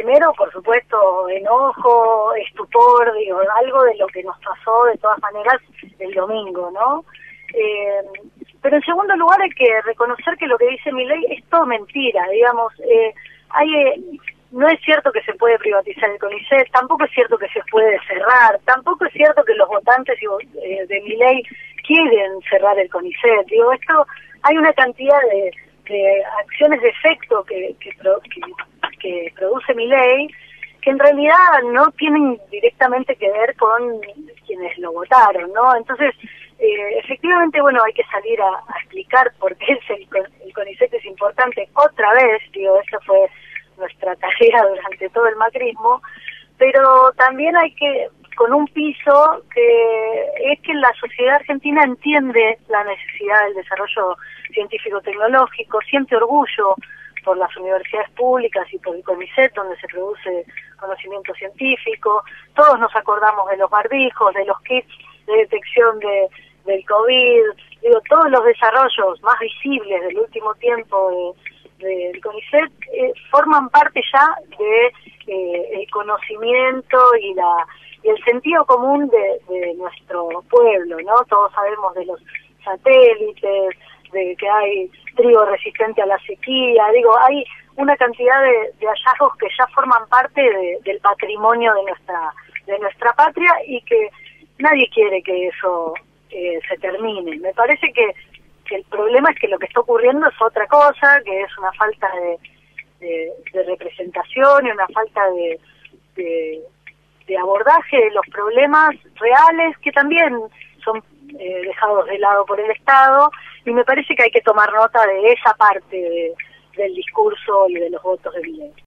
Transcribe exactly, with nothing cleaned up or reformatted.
primero, por supuesto, enojo, estupor, digo, algo de lo que nos pasó de todas maneras el domingo, ¿no? Eh, pero en segundo lugar hay que reconocer que lo que dice Milei es todo mentira, digamos, eh, hay... Eh, no es cierto que se puede privatizar el CONICET, tampoco es cierto que se puede cerrar, tampoco es cierto que los votantes eh, de Milei quieren cerrar el CONICET. Digo, esto, hay una cantidad de, de acciones de efecto que, que, que, que produce Milei que en realidad no tienen directamente que ver con quienes lo votaron, ¿no? Entonces, eh, efectivamente, bueno, hay que salir a, a explicar por qué el, el CONICET es importante otra vez, digo, eso fue nuestra tarea durante todo el macrismo, pero también hay que, con un piso, que es que la sociedad argentina entiende la necesidad del desarrollo científico-tecnológico, siente orgullo por las universidades públicas y por el CONICET, donde se produce conocimiento científico. Todos nos acordamos de los barbijos, de los kits de detección de, del COVID, digo, todos los desarrollos más visibles del último tiempo de del CONICET eh, forman parte ya de eh, el conocimiento y la y el sentido común de, de nuestro pueblo, ¿no? Todos sabemos de los satélites, de que hay trigo resistente a la sequía, digo, hay una cantidad de, de hallazgos que ya forman parte de, del patrimonio de nuestra de nuestra patria y que nadie quiere que eso eh, se termine. Me parece que que el problema es que lo que está ocurriendo es otra cosa, que es una falta de, de, de representación y una falta de, de, de abordaje de los problemas reales que también son eh, dejados de lado por el Estado, y me parece que hay que tomar nota de esa parte de, del discurso y de los votos de Milei.